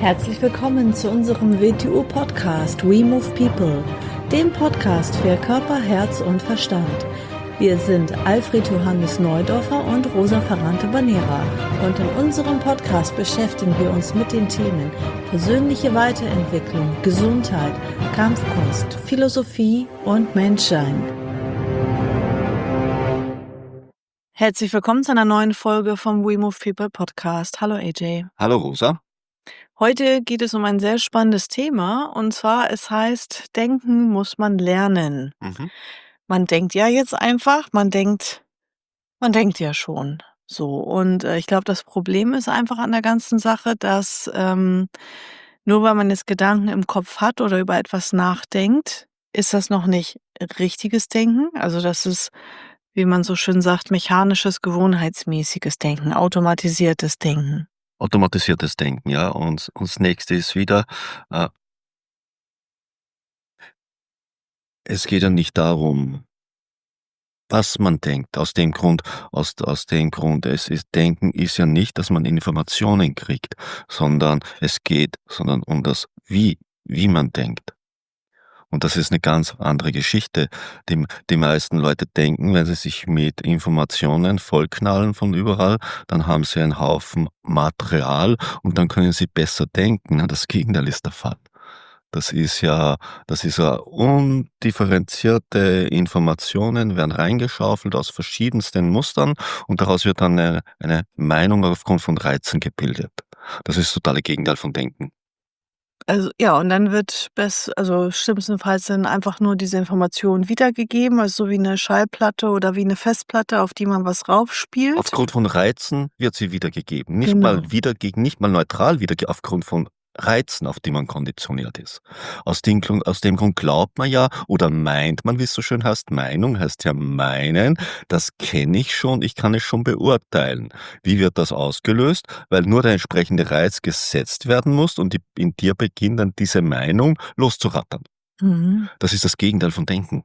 Herzlich willkommen zu unserem WTU-Podcast We Move People, dem Podcast für Körper, Herz und Verstand. Wir sind Alfred Johannes Neudorfer und Rosa Ferrante-Banera und in unserem Podcast beschäftigen wir uns mit den Themen persönliche Weiterentwicklung, Gesundheit, Kampfkunst, Philosophie und Menschsein. Herzlich willkommen zu einer neuen Folge vom We Move People Podcast. Hallo AJ. Hallo Rosa. Heute geht es um ein sehr spannendes Thema und zwar, es heißt, denken muss man lernen. Man denkt ja jetzt einfach, man denkt ja schon so. Und ich glaube, das Problem ist einfach an der ganzen Sache, dass nur weil man jetzt Gedanken im Kopf hat oder über etwas nachdenkt, ist das noch nicht richtiges Denken. Also das ist, wie man so schön sagt, mechanisches, gewohnheitsmäßiges Denken, automatisiertes Denken. Automatisiertes Denken, ja. Und das nächste ist wieder, es geht ja nicht darum, was man denkt. Aus dem Grund, Denken ist ja nicht, dass man Informationen kriegt, sondern sondern um das wie man denkt. Und das ist eine ganz andere Geschichte. Die meisten Leute denken, wenn sie sich mit Informationen vollknallen von überall, dann haben sie einen Haufen Material und dann können sie besser denken. Das Gegenteil ist der Fall. Das ist ja undifferenzierte Informationen werden reingeschaufelt aus verschiedensten Mustern und daraus wird dann eine Meinung aufgrund von Reizen gebildet. Das ist das totale Gegenteil von Denken. Also, ja, und dann wird schlimmstenfalls dann einfach nur diese Information wiedergegeben, also so wie eine Schallplatte oder wie eine Festplatte, auf die man was raufspielt. Aufgrund von Reizen wird sie wiedergegeben. Genau. Nicht mal neutral aufgrund von Reizen, auf die man konditioniert ist. Aus dem Grund glaubt man ja oder meint man, wie es so schön heißt, Meinung heißt ja meinen, das kenne ich schon, ich kann es schon beurteilen. Wie wird das ausgelöst? Weil nur der entsprechende Reiz gesetzt werden muss und in dir beginnt dann diese Meinung loszurattern. Mhm. Das ist das Gegenteil von Denken.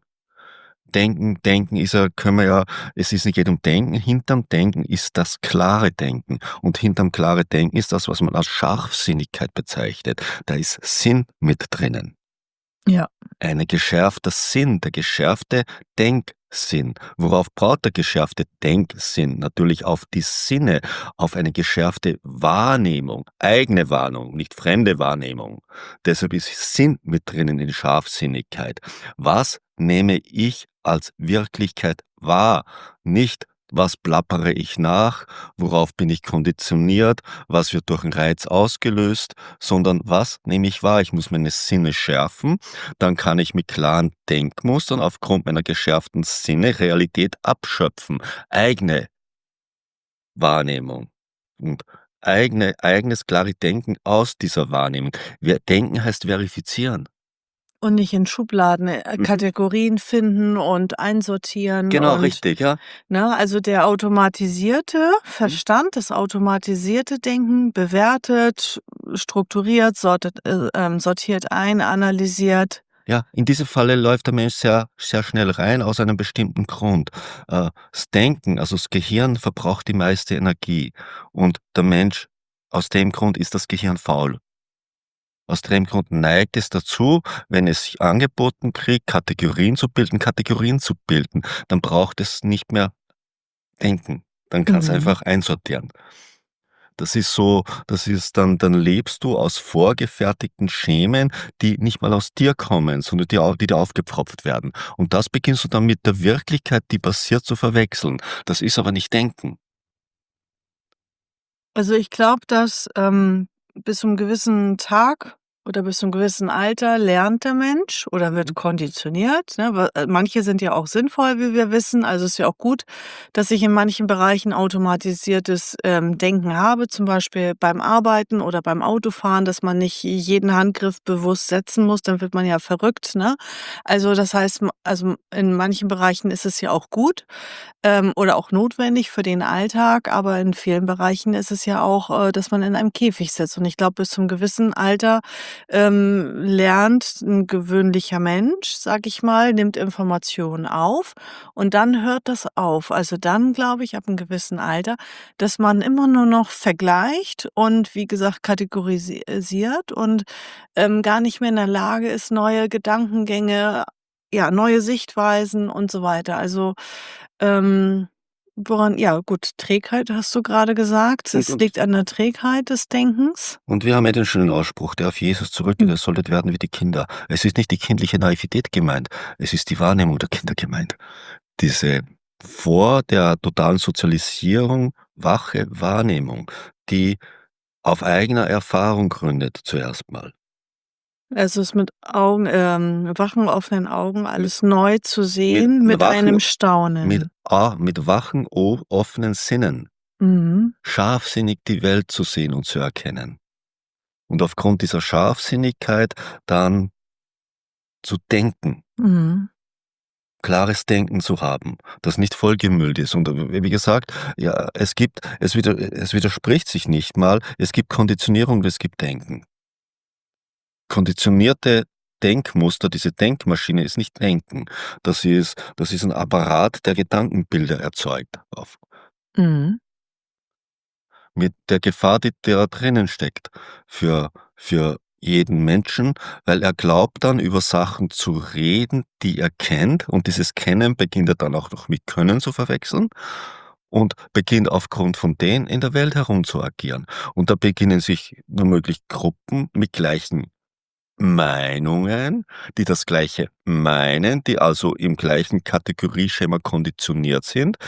Denken ist ja können wir ja es ist nicht geht um Denken, hinterm Denken ist das klare Denken. Und hinterm klare Denken ist das, was man als Scharfsinnigkeit bezeichnet. Da ist Sinn mit drinnen. Ja. Der geschärfte Denksinn. Worauf baut der geschärfte Denksinn? Natürlich auf die Sinne, auf eine geschärfte Wahrnehmung, eigene Wahrnehmung, nicht fremde Wahrnehmung. Deshalb ist Sinn mit drinnen in Scharfsinnigkeit. Was nehme ich als Wirklichkeit wahr? Nicht, was plappere ich nach, worauf bin ich konditioniert, was wird durch einen Reiz ausgelöst, sondern was nehme ich wahr? Ich muss meine Sinne schärfen, dann kann ich mit klaren Denkmustern aufgrund meiner geschärften Sinne Realität abschöpfen. Eigene Wahrnehmung und eigenes klare Denken aus dieser Wahrnehmung. Denken heißt verifizieren. Und nicht in Schubladen, Mhm. Kategorien finden und einsortieren Genau, und, richtig, ja. ne, also der automatisierte Verstand, das automatisierte Denken bewertet, strukturiert, sortiert ein, analysiert. Ja, in diese Falle läuft der Mensch sehr, sehr schnell rein aus einem bestimmten Grund. Das Denken, also das Gehirn verbraucht die meiste Energie und der Mensch aus dem Grund ist das Gehirn faul. Aus dem Grund neigt es dazu, wenn es sich angeboten kriegt, Kategorien zu bilden, dann braucht es nicht mehr denken. Dann kann es Mhm. einfach einsortieren. Dann lebst du aus vorgefertigten Schemen, die nicht mal aus dir kommen, sondern die dir aufgepfropft werden. Und das beginnst du dann mit der Wirklichkeit, die passiert, zu verwechseln. Das ist aber nicht Denken. Also, ich glaube, dass, bis zum gewissen Tag oder bis zum gewissen Alter lernt der Mensch oder wird konditioniert, ne? Manche sind ja auch sinnvoll, wie wir wissen. Also, ist ja auch gut, dass ich in manchen Bereichen automatisiertes, Denken habe, zum Beispiel beim Arbeiten oder beim Autofahren, dass man nicht jeden Handgriff bewusst setzen muss, dann wird man ja verrückt, ne? Also, das heißt, in manchen Bereichen ist es ja auch gut. Oder auch notwendig für den Alltag, aber in vielen Bereichen ist es ja auch, dass man in einem Käfig sitzt. Und ich glaube, bis zum gewissen Alter lernt 'n gewöhnlicher Mensch, sage ich mal, nimmt Informationen auf und dann hört das auf. Also, dann glaube ich, ab 'nem gewissen Alter, dass man immer nur noch vergleicht und wie gesagt kategorisiert und, gar nicht mehr in der Lage ist, neue Gedankengänge, ja, neue Sichtweisen und so weiter. Also, ähm, woran ja gut, Trägheit hast du grade gesagt. Und Es und liegt an der Trägheit des Denkens. und wir haben ja den schönen Ausspruch, der auf Jesus zurückgeht: Hm. „Ihr solltet werden wie die Kinder.“ Es ist nicht die kindliche Naivität gemeint, es ist die Wahrnehmung der Kinder gemeint. Diese vor der totalen Sozialisierung wache Wahrnehmung, die auf eigener Erfahrung gründet zuerst mal. Also, es mit wachen, offenen Augen Mit alles neu zu mit sehen mit wachen einem Staunen. mit wachen, offenen Sinnen, Mhm, scharfsinnig die Welt zu sehen und zu erkennen. Und aufgrund dieser Scharfsinnigkeit dann zu denken, mhm. klares Denken zu haben, das nicht vollgemüllt ist. Und wie gesagt, ja, es widerspricht sich nicht mal. Es gibt Konditionierung, es gibt Denken. Konditionierte Denkmuster, diese Denkmaschine ist nicht Denken. Das ist ein Apparat, der Gedankenbilder erzeugt auf Mhm. mit der Gefahr, die da drinnen steckt für jeden Menschen, weil er glaubt dann, über Sachen zu reden, die er kennt, und dieses Kennen beginnt er dann auch noch mit Können zu verwechseln und beginnt aufgrund von denen in der Welt herum zu agieren. Und da beginnen sich womöglich Gruppen mit gleichen Meinungen, die das Gleiche meinen, die also im gleichen Kategorieschema konditioniert sind,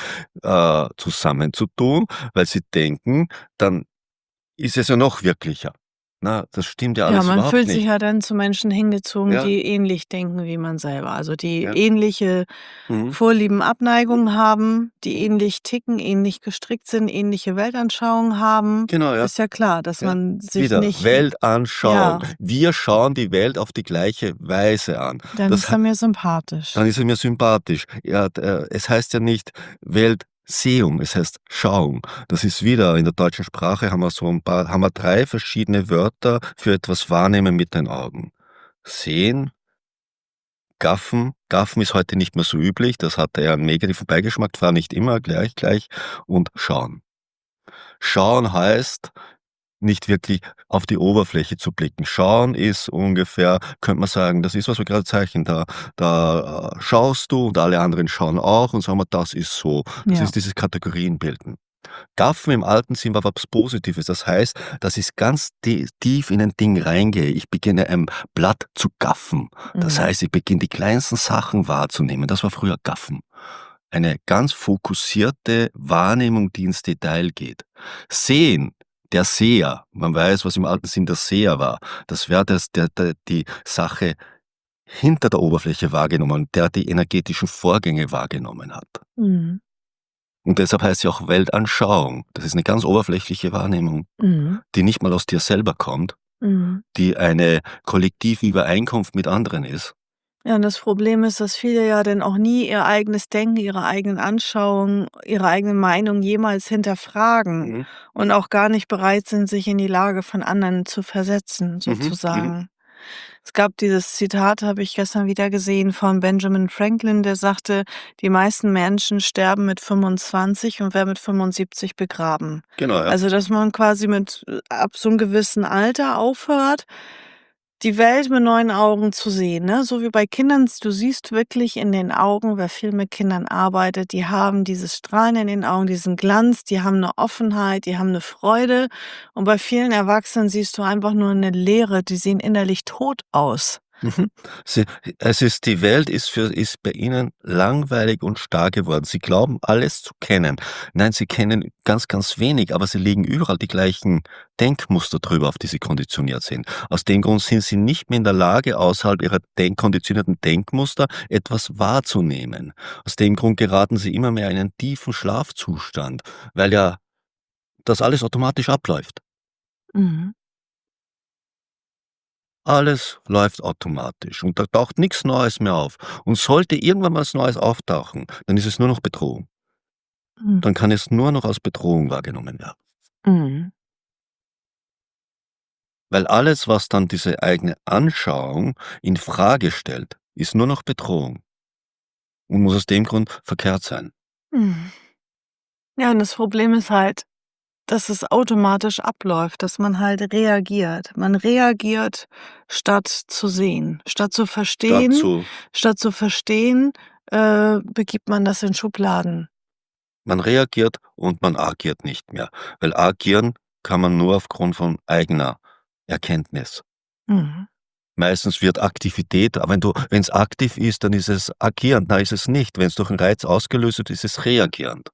zusammenzutun, weil sie denken, dann ist es ja noch wirklicher. Na, das stimmt ja Ja, alles man überhaupt fühlt sich nicht. ja dann zu Menschen hingezogen, Ja, die ähnlich denken wie man selber, also die ja. ähnliche Mhm. Vorlieben, Abneigungen haben, die Mhm. ähnlich ticken, ähnlich gestrickt sind, ähnliche Weltanschauungen haben. Genau, ja, Ist ja klar, dass ja. man sich Wieder nicht Weltanschauung. ja, Wir schauen die Welt auf die gleiche Weise an. dann Das ist er mir sympathisch. Dann ist er mir sympathisch. Ja, es heißt ja nicht Weltsehung, es heißt Schauung. Das ist wieder in der deutschen Sprache haben wir 3 verschiedene Wörter für etwas wahrnehmen mit den Augen. Sehen, gaffen. Gaffen ist heute nicht mehr so üblich, das hatte eher 'n negativen Beigeschmack, war nicht immer gleich. Und schauen. Schauen heißt nicht wirklich auf die Oberfläche zu blicken. Schauen ist ungefähr, könnte man sagen, das ist, was wir gerade zeichnen, da schaust du und alle anderen schauen auch und sagen wir, das ist so. Das Ja. ist dieses Kategorienbilden. Gaffen im alten Sinn war was Positives. Das heißt, dass ich ganz tief in ein Ding reingehe. Ich beginne ein Blatt zu gaffen. Das Mhm. heißt, ich beginne die kleinsten Sachen wahrzunehmen. Das war früher Gaffen. Eine ganz fokussierte Wahrnehmung, die ins Detail geht. Sehen, der Seher, man weiß, was im alten Sinn der Seher war. Das wäre der die Sache hinter der Oberfläche wahrgenommen, der die energetischen Vorgänge wahrgenommen hat. Mhm. Und deshalb heißt sie auch Weltanschauung. Das ist eine ganz oberflächliche Wahrnehmung, Mhm. die nicht mal aus dir selber kommt, Mhm. die eine kollektive Übereinkunft mit anderen ist. Ja, und das Problem ist, dass viele ja dann auch nie ihr eigenes Denken, ihre eigenen Anschauungen, ihre eigene Meinung jemals hinterfragen Mhm. und auch gar nicht bereit sind, sich in die Lage von anderen zu versetzen, Mhm. Mhm. sozusagen. Es gab dieses Zitat, habe ich gestern wieder gesehen, von Benjamin Franklin, der sagte: „Die meisten Menschen sterben mit 25 und werden mit 75 begraben.“ Genau, ja. Also, dass man quasi mit ab so 'nem gewissen Alter aufhört, die Welt mit neuen Augen zu sehen, ne? So wie bei Kindern, du siehst wirklich in den Augen, wer viel mit Kindern arbeitet, die haben dieses Strahlen in den Augen, diesen Glanz, die haben 'ne Offenheit, die haben 'ne Freude. Und bei vielen Erwachsenen siehst du einfach nur 'ne Leere, die sehen innerlich tot aus. Mhm. Sie die Welt ist bei ihnen langweilig und starr geworden. Sie glauben, alles zu kennen. Nein, sie kennen ganz, ganz wenig, aber sie legen überall die gleichen Denkmuster drüber, auf die sie konditioniert sind. Aus dem Grund sind sie nicht mehr in der Lage, außerhalb ihrer konditionierten Denkmuster etwas wahrzunehmen. Aus dem Grund geraten sie immer mehr in einen tiefen Schlafzustand, weil ja das alles automatisch abläuft. Mhm. Alles läuft automatisch und da taucht nix Neues mehr auf. Und sollte irgendwann was Neues auftauchen, dann ist es nur noch Bedrohung. Mhm. Dann kann es nur noch als Bedrohung wahrgenommen werden. Mhm. Weil alles, was dann diese eigene Anschauung in Frage stellt, ist nur noch Bedrohung und muss aus dem Grund verkehrt sein. Mhm. Ja, und das Problem ist halt, dass es automatisch abläuft, dass man halt reagiert. Man reagiert, statt zu sehen. Dazu Statt zu verstehen, begibt man das in Schubladen. man reagiert und man agiert nicht mehr, weil agieren kann man nur aufgrund von eigener Erkenntnis. Mhm. Meistens wird Aktivität, aber wenn's aktiv ist, dann ist es agierend. Nein, ist es nicht. Wenn's durch 'n Reiz ausgelöst wird, ist es reagierend.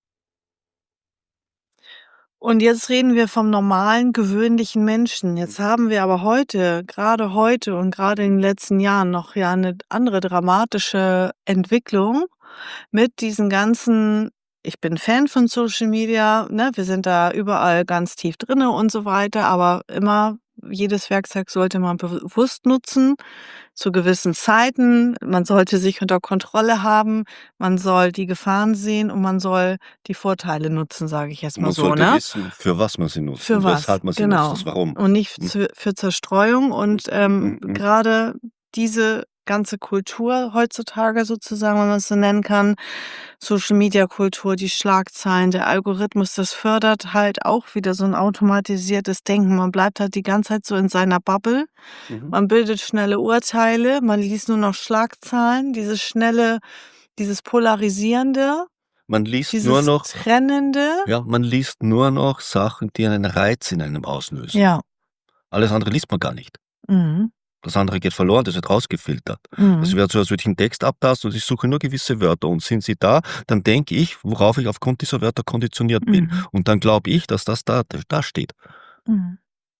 Und jetzt reden wir vom normalen, gewöhnlichen Menschen. Hm, Jetzt haben wir aber heute und gerade in den letzten Jahren noch ja eine andere dramatische Entwicklung mit diesen ganzen ich bin Fan von Social Media, ne? Wir sind da überall ganz tief drinne und so weiter, aber immer jedes Werkzeug sollte man bewusst nutzen, zu gewissen Zeiten. Man sollte sich unter Kontrolle haben, man soll die Gefahren sehen und man soll die Vorteile nutzen, sage ich jetzt und mal man so, sollte ne? wissen, für was man sie nutzt Für und was, weshalb man sie nutzt, genau. das Warum. Und nicht Mhm, für Zerstreuung mhm, und, mhm, mhm. grade diese ganze Kultur heutzutage sozusagen, wenn man's so nennen kann, Social-Media-Kultur, die Schlagzeilen, der Algorithmus, das fördert halt auch wieder so 'n automatisiertes Denken. Man bleibt halt die ganze Zeit so in seiner Bubble. Mhm. Man bildet schnelle Urteile, man liest nur noch Schlagzeilen, dieses Polarisierende, Man liest nur dieses noch Trennende. ja, man liest nur noch Sachen, die einen Reiz in einem auslösen. Ja. Alles andere liest man gar nicht. Mhm. Das andere geht verloren, das wird rausgefiltert. Das Mhm. wäre so, als würde ich 'n Text abtasten und ich suche nur gewisse Wörter und sind sie da, dann denke ich, worauf ich aufgrund dieser Wörter konditioniert bin. Mhm. Und dann glaube ich, dass das da steht. Mhm.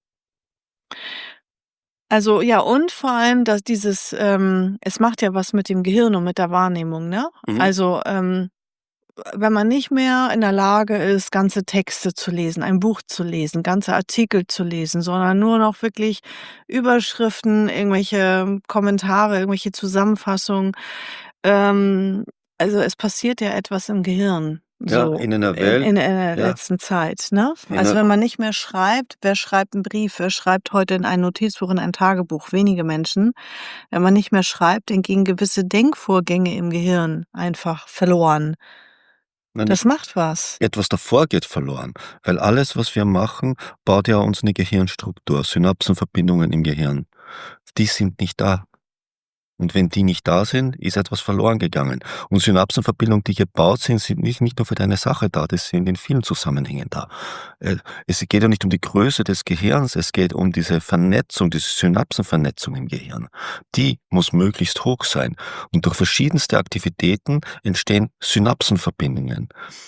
Also, ja, und vor allem, dass es macht ja was mit dem Gehirn und mit der Wahrnehmung, ne? Mhm. Also, wenn man nicht mehr in der Lage ist, ganze Texte zu lesen, ein Buch zu lesen, ganze Artikel zu lesen, sondern nur noch wirklich Überschriften, irgendwelche Kommentare, irgendwelche Zusammenfassungen. Ähm, also, es passiert ja etwas im Gehirn Ja, so in einer in Welt in der ja, letzten Zeit, ne? in Also, 'ner wenn man nicht mehr schreibt, wer schreibt 'n Brief? Wer schreibt heute in ein Notizbuch, in ein Tagebuch? Wenige Menschen. Wenn man nicht mehr schreibt, dann gehen gewisse Denkvorgänge im Gehirn einfach verloren. nein, Das nicht macht was. etwas davor geht verloren, weil alles, was wir machen, baut ja unsere Gehirnstruktur, Synapsenverbindungen im Gehirn. Die sind nicht da. Und wenn die nicht da sind, ist etwas verloren gegangen. Und Synapsenverbindungen, die gebaut sind, sind nicht nur für deine Sache da, die sind in vielen Zusammenhängen da. Äh, Es geht ja nicht um die Größe des Gehirns, es geht um diese Vernetzung, diese Synapsenvernetzung im Gehirn. Die muss möglichst hoch sein. Und durch verschiedenste Aktivitäten entstehen Synapsenverbindungen.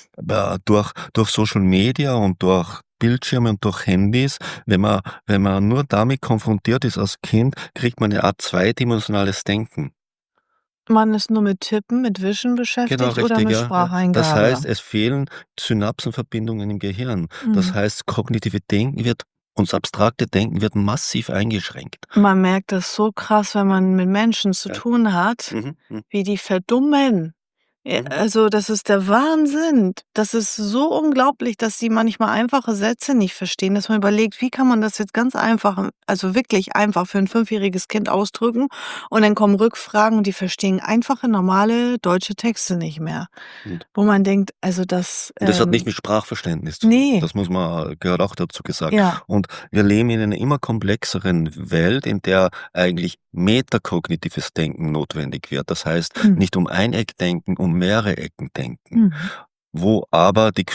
Durch Social Media und durch Bildschirme und durch Handys, wenn man nur damit konfrontiert ist als Kind, kriegt man eine Art zweidimensionales Denken. Man ist nur mit Tippen, mit Wischen Genau, beschäftigt oder richtig, mit ja, ja. Das Spracheingabe. heißt, es fehlen Synapsenverbindungen im Gehirn. Das Mhm. heißt, kognitive Denken wird und das abstrakte Denken wird massiv eingeschränkt. Man merkt das so krass, wenn man mit Menschen zu Ja. tun hat, Mhm, mhm, wie die verdummen. mhm. Also, das ist der Wahnsinn. Das ist so unglaublich, dass sie manchmal einfache Sätze nicht verstehen, dass man überlegt: „Wie kann man das jetzt ganz einfach also, wirklich einfach für 'n fünfjähriges Kind ausdrücken?“ Und dann kommen Rückfragen und die verstehen einfache, normale deutsche Texte nicht mehr. Und Wo man denkt, also, das, Und das hat nicht mit Sprachverständnis zu tun. ne, Das gehört auch dazu gesagt. ja, Und wir leben in einer immer komplexeren Welt, in der eigentlich metakognitives Denken notwendig wird. Das heißt, mhm, nicht um ein Eck denken, um mehrere Ecken denken, mhm, wo aber die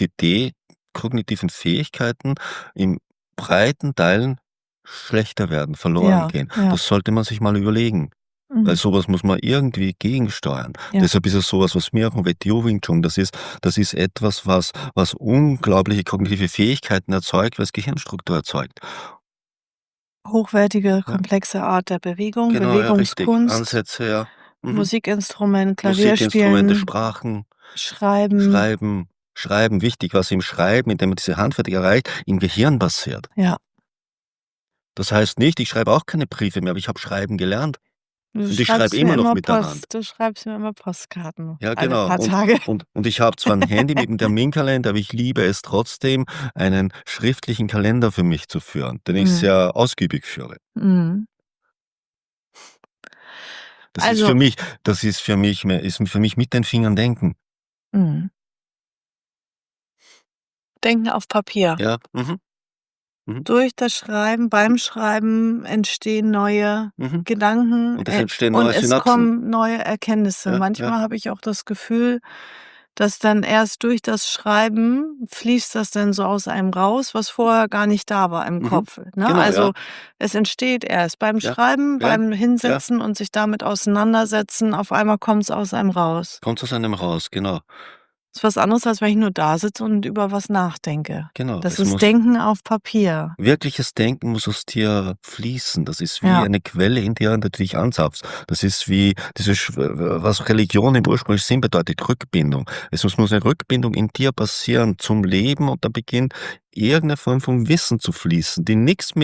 kognitiven Fähigkeiten in breiten Teilen schlechter werden, verloren ja, gehen. ja, Das sollte man sich mal überlegen. Weil mhm, sowas muss man irgendwie gegensteuern. ja. Deshalb ist es sowas, was mir auch WTO Wing Chun, das ist etwas, was unglaubliche kognitive Fähigkeiten erzeugt, was Gehirnstruktur erzeugt. Hochwertige, Ja, komplexe Art der Bewegung, genau, ja, richtig. Bewegungskunst, Ansätze, ja. Mhm. Musikinstrument, Musikinstrumente, Klavierspielen, Sprachen, Schreiben. Schreiben. Schreiben, wichtig, was im Schreiben, indem man diese Handfertig erreicht, im Gehirn passiert. Ja, Das heißt nicht, ich schreibe auch keine Briefe mehr, aber ich habe Schreiben gelernt. Du Und ich schreibe schreibst mir immer noch immer mit der Hand. Postkarten Ja, alle genau. paar Tage. Und ich habe zwar 'n Handy mit 'm Terminkalender, aber ich liebe es trotzdem, einen schriftlichen Kalender für mich zu führen, den ich Mhm. sehr ausgiebig führe. Mhm. Das ist für Also mich ist für mich mit den Fingern denken. mhm. Denken auf Papier. Ja, mhm, Durch das Schreiben beim Schreiben entstehen neue mhm. Gedanken, Und es entstehen und neue es Synapsen. kommen neue Erkenntnisse. Ja, ja. Manchmal habe ich auch das Gefühl, dass dann erst durch das Schreiben fließt das dann so aus einem raus, was vorher gar nicht da war im Mhm. Kopf, ne? Genau, ja, Also, es entsteht erst beim ja, Schreiben, ja, beim ja. Hinsetzen und sich damit auseinandersetzen, auf einmal kommt's aus einem raus. Kommt aus einem raus, genau. Ist was anderes, als wenn ich nur da sitze und über was nachdenke. Genau. Das Es ist muss Denken auf Papier. Wirkliches Denken muss aus dir fließen. Das ist wie Ja. eine Quelle in dir, die du dich anzapfst. Das ist wie diese was Religion im ursprünglichen Sinn bedeutet, Rückbindung. Es muss eine Rückbindung in dir passieren zum Leben und dann beginnt irgendeine Form von Wissen zu fließen, die nix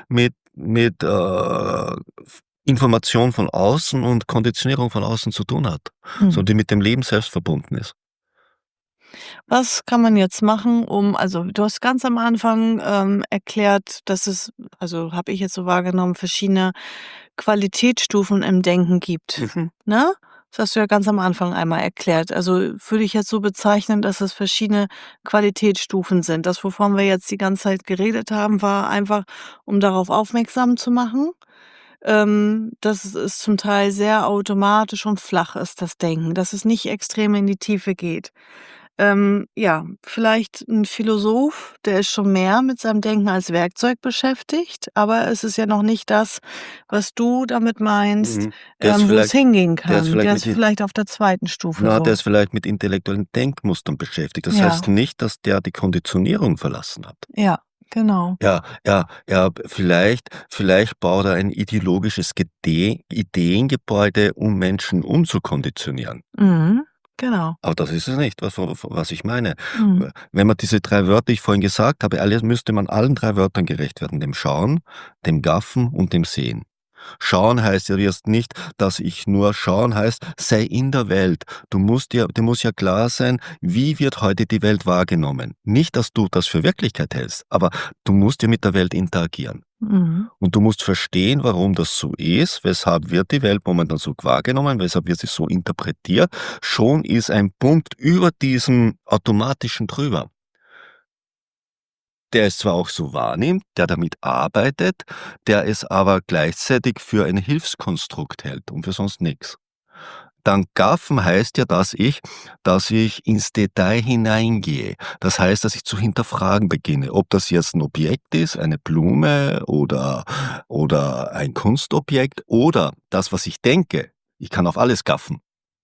mit Information von außen und Konditionierung von außen zu tun hat, Mhm. sondern die mit dem Leben selbst verbunden ist. Was kann man jetzt machen, also, du hast ganz am Anfang, erklärt, dass es also, habe ich jetzt so wahrgenommen, verschiedene Qualitätsstufen im Denken gibt, Mhm. ne? Das hast du ja ganz am Anfang einmal erklärt. Also, würde ich jetzt so bezeichnen, dass es verschiedene Qualitätsstufen sind. Das, wovon wir jetzt die ganze Zeit geredet haben, war einfach, um darauf aufmerksam zu machen, dass es zum Teil sehr automatisch und flach ist, das Denken, dass es nicht extrem in die Tiefe geht. Ja, vielleicht 'n Philosoph, der ist schon mehr mit seinem Denken als Werkzeug beschäftigt, aber es ist ja noch nicht das, was du damit meinst, Mhm. Der ist wo es vielleicht hingehen der ist kann. vielleicht Der mit ist vielleicht auf der zweiten Stufe der so. ist vielleicht mit intellektuellen Denkmustern beschäftigt. Das heißt Ja, nicht, dass der die Konditionierung verlassen hat. ja, genau. Vielleicht baut er ein ideologisches Ideengebäude, um Menschen umzukonditionieren. Mhm, genau. Aber das ist es nicht, was ich meine. Mhm, Wenn man diese 3 Wörter, die ich vorhin gesagt habe, alle müsste man allen 3 Wörtern gerecht werden, dem Schauen, dem Gaffen und dem Sehen. Schauen heißt ja jetzt nicht, dass ich nur schauen heißt, sei in der Welt. Dir muss ja klar sein, wie wird heute die Welt wahrgenommen. Nicht, dass du das für Wirklichkeit hältst, aber du musst ja mit der Welt interagieren. mhm, Und du musst verstehen, warum das so ist, weshalb wird die Welt momentan so wahrgenommen, weshalb wird sie so interpretiert. Schon ist ein Punkt über diesem automatischen drüber, der es zwar auch so wahrnimmt, der damit arbeitet, der es aber gleichzeitig für ein Hilfskonstrukt hält und für sonst nix. Dann gaffen heißt ja, dass ich ins Detail hineingehe. Das heißt, dass ich zu hinterfragen beginne, ob das jetzt ein Objekt ist, eine Blume oder ein Kunstobjekt oder das, was ich denke. Ich kann auf alles gaffen.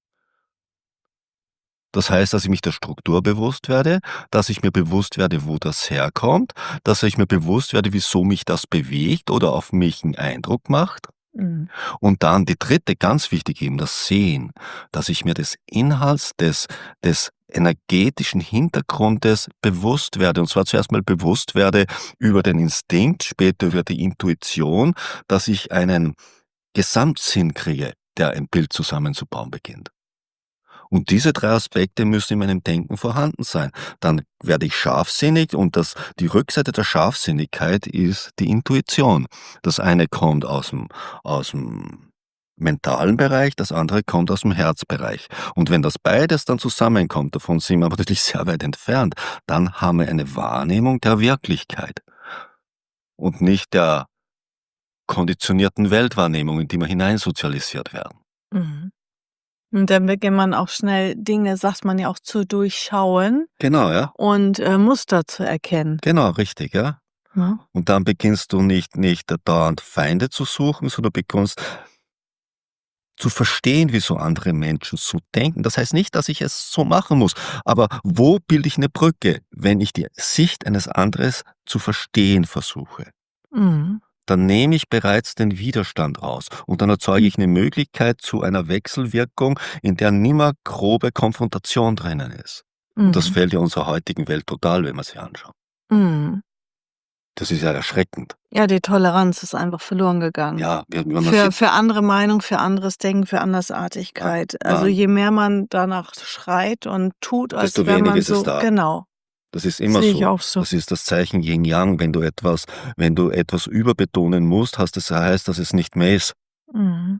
Das heißt, dass ich mich der Struktur bewusst werde, dass ich mir bewusst werde, wo das herkommt, dass ich mir bewusst werde, wieso mich das bewegt oder auf mich 'n Eindruck macht. mhm, Und dann die dritte, ganz wichtig eben, das Sehen, dass ich mir des Inhalts, des energetischen Hintergrundes bewusst werde. Und zwar zuerst mal bewusst werde über den Instinkt, später über die Intuition, dass ich einen Gesamtsinn kriege, der ein Bild zusammenzubauen beginnt. Und diese 3 Aspekte müssen in meinem Denken vorhanden sein. Dann werde ich scharfsinnig und die Rückseite der Scharfsinnigkeit ist die Intuition. Das eine kommt aus dem mentalen Bereich, das andere kommt aus dem Herzbereich. Und wenn das beides dann zusammenkommt, davon sind wir aber natürlich sehr weit entfernt, dann haben wir eine Wahrnehmung der Wirklichkeit und nicht der konditionierten Weltwahrnehmung, in die wir hineinsozialisiert werden. mhm. Und dann beginnt man auch schnell Dinge, sagt man ja auch, zu durchschauen Genau, ja. und, Muster zu erkennen, Genau, richtig, ja. ne? Und dann beginnst du nicht dauernd Feinde zu suchen, sondern beginnst zu verstehen, wieso andere Menschen so denken. Das heißt nicht, dass ich es so machen muss, aber wo bilde ich eine Brücke, wenn ich die Sicht eines anderes zu verstehen versuche? Mhm. Dann nehme ich bereits den Widerstand raus und dann erzeuge ich eine Möglichkeit zu einer Wechselwirkung, in der nimmer grobe Konfrontation drinnen ist. Und das Mhm. fehlt ja unserer heutigen Welt total, wenn wir sie anschauen. Mhm. Das ist ja erschreckend. Ja, die Toleranz ist einfach verloren gegangen. Ja, wenn man Für sieht, für andere Meinung, für anderes Denken, für Andersartigkeit. Also, Wahn je mehr man danach schreit und tut, als desto wäre weniger man ist es so da. genau, Das ist immer sehe ich so. auch so. Das ist das Zeichen Yin-Yang. Wenn du etwas überbetonen musst, heißt, dass es nicht mehr ist. Mhm.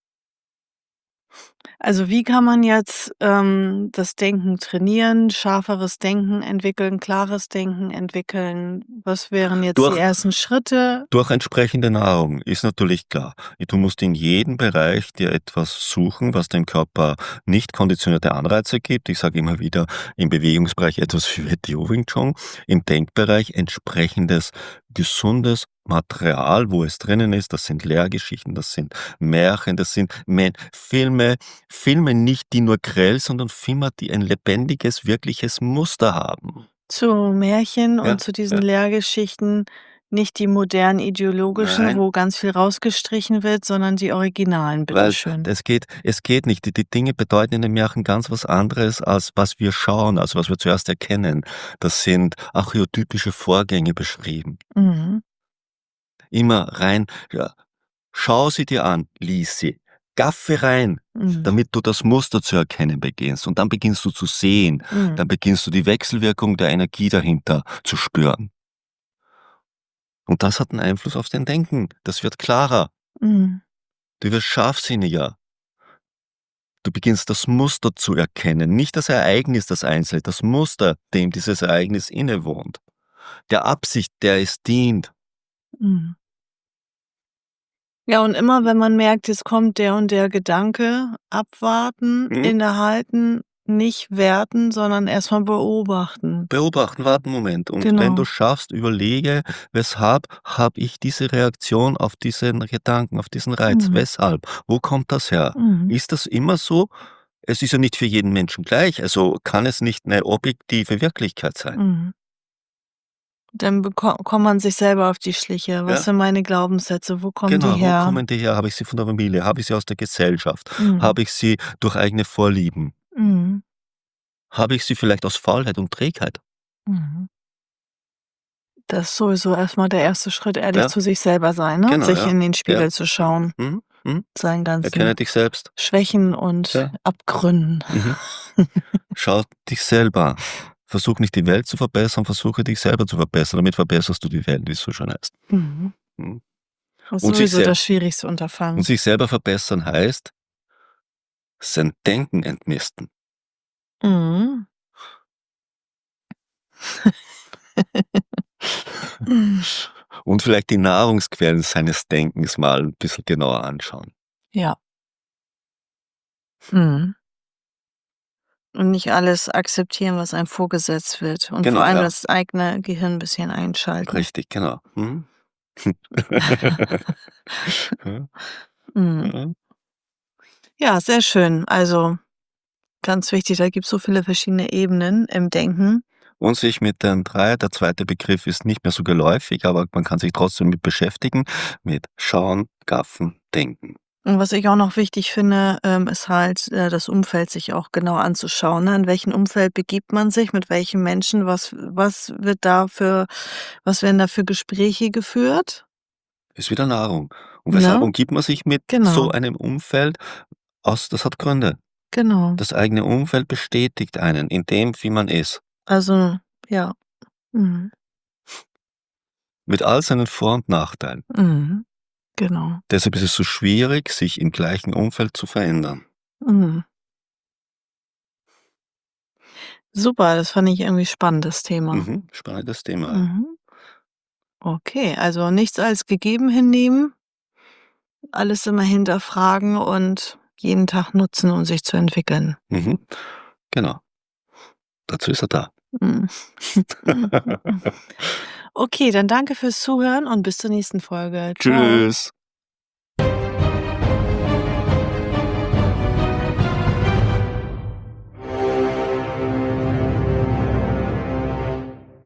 Also, wie kann man jetzt, das Denken trainieren, schärferes Denken entwickeln, klares Denken entwickeln? Was wären jetzt die Durch ersten Schritte? Durch entsprechende Nahrung, ist natürlich klar. Du musst in jedem Bereich dir etwas suchen, was dem Körper nicht konditionierte Anreize gibt. Ich sage immer wieder, im Bewegungsbereich etwas wie WTO Wing Chun, im Denkbereich entsprechendes gesundes Material, wo es drinnen ist. Das sind Lehrgeschichten, das sind Märchen, das sind Filme nicht, die nur grell, sondern Filme, die ein lebendiges, wirkliches Muster haben. Zu Märchen und Ja, zu diesen ja. Lehrgeschichten nicht die modernen ideologischen, Nein. wo ganz viel rausgestrichen wird, sondern die Originalen, Weil bitteschön. es geht nicht. Die Dinge bedeuten in den Märchen ganz was anderes, als was wir schauen, also was wir zuerst erkennen. Das sind archetypische Vorgänge beschrieben. Mhm, Immer rein, ja, schau sie dir an, lies sie, gaffe rein, mhm, damit du das Muster zu erkennen beginnst. Und dann beginnst du zu sehen, dann mhm, beginnst du die Wechselwirkung der Energie dahinter zu spüren. Und das hat einen Einfluss auf dein Denken. Das wird klarer. mhm, Du wirst scharfsinniger. Du beginnst das Muster zu erkennen, nicht das Ereignis, das Einzelne, das Muster, dem dieses Ereignis innewohnt, der Absicht, der es dient. mhm. Ja, und immer wenn man merkt, jetzt kommt der und der Gedanke, abwarten, Mhm. innehalten, nicht werten, sondern erst mal beobachten. Beobachten, warte 'n Moment. Und wenn du Genau. schaffst, überlege, weshalb habe ich diese Reaktion auf diesen Gedanken, auf diesen Reiz? Mhm, Weshalb? Wo kommt das her? mhm, Ist das immer so? Es ist ja nicht für jeden Menschen gleich, also kann es nicht eine objektive Wirklichkeit sein, mhm. Dann kommt man sich selber auf die Schliche. Was ja? sind meine Glaubenssätze? Wo kommen die Genau, wo her? kommen die her? Habe ich sie von der Familie? Habe ich sie aus der Gesellschaft? Mhm, Habe ich sie durch eigene Vorlieben? mhm, Habe ich sie vielleicht aus Faulheit und Trägheit? mhm. Das ist sowieso erst mal der erste Schritt, ehrlich Ja, zu sich selber sein, ne? genau, Sich ja. in den Ja. Spiegel zu schauen, Mhm, mhm. seinen Erkenne ganzen dich selbst. Schwächen und Ja. Abgründen. Mhm. Schau dich selber an. Versuch nicht die Welt zu verbessern, versuche dich selber zu verbessern. Damit verbesserst du die Welt, wie es so schön heißt. Mhm. Mhm. Das ist Und sich sowieso sel das schwierigste und Unterfangen. sich selber verbessern heißt, sein Denken entmisten. Mhm. Mhm. Und vielleicht die Nahrungsquellen seines Denkens mal 'n bisschen genauer anschauen. Ja. Mhm. Und nicht alles akzeptieren, was einem vorgesetzt wird und vor Genau, allem ja. das eigene Gehirn 'n bisschen einschalten. Richtig, genau. Mhm. Ja, Mhm. ja. Ja, sehr schön. Also, ganz wichtig, da gibt's so viele verschiedene Ebenen im Denken. Und sich mit den 3, der zweite Begriff ist nicht mehr so geläufig, aber man kann sich trotzdem mit beschäftigen, mit Schauen, Gaffen, Denken. Und was ich auch noch wichtig finde, ist halt, das Umfeld sich auch genau anzuschauen, ne? In welchem Umfeld begibt man sich, mit welchen Menschen, was werden da für Gespräche geführt, Ist wieder Nahrung. Und weshalb ne? umgibt man sich mit so Genau, einem Umfeld? Das hat Gründe. genau. Das eigene Umfeld bestätigt einen in dem, wie man ist, Also, ja. Mhm. mit all seinen Vor- und Nachteilen. Mhm. Genau. Deshalb ist es so schwierig, sich im gleichen Umfeld zu verändern. Mhm. Super, das fand ich irgendwie spannend, das Thema. Mhm, spannendes Thema. Mhm. Okay, also nichts als gegeben hinnehmen, alles immer hinterfragen und jeden Tag nutzen, um sich zu entwickeln. Mhm, genau. Dazu ist er da. Mhm. Okay, dann danke fürs Zuhören und bis zur nächsten Folge. Ciao. Tschüss.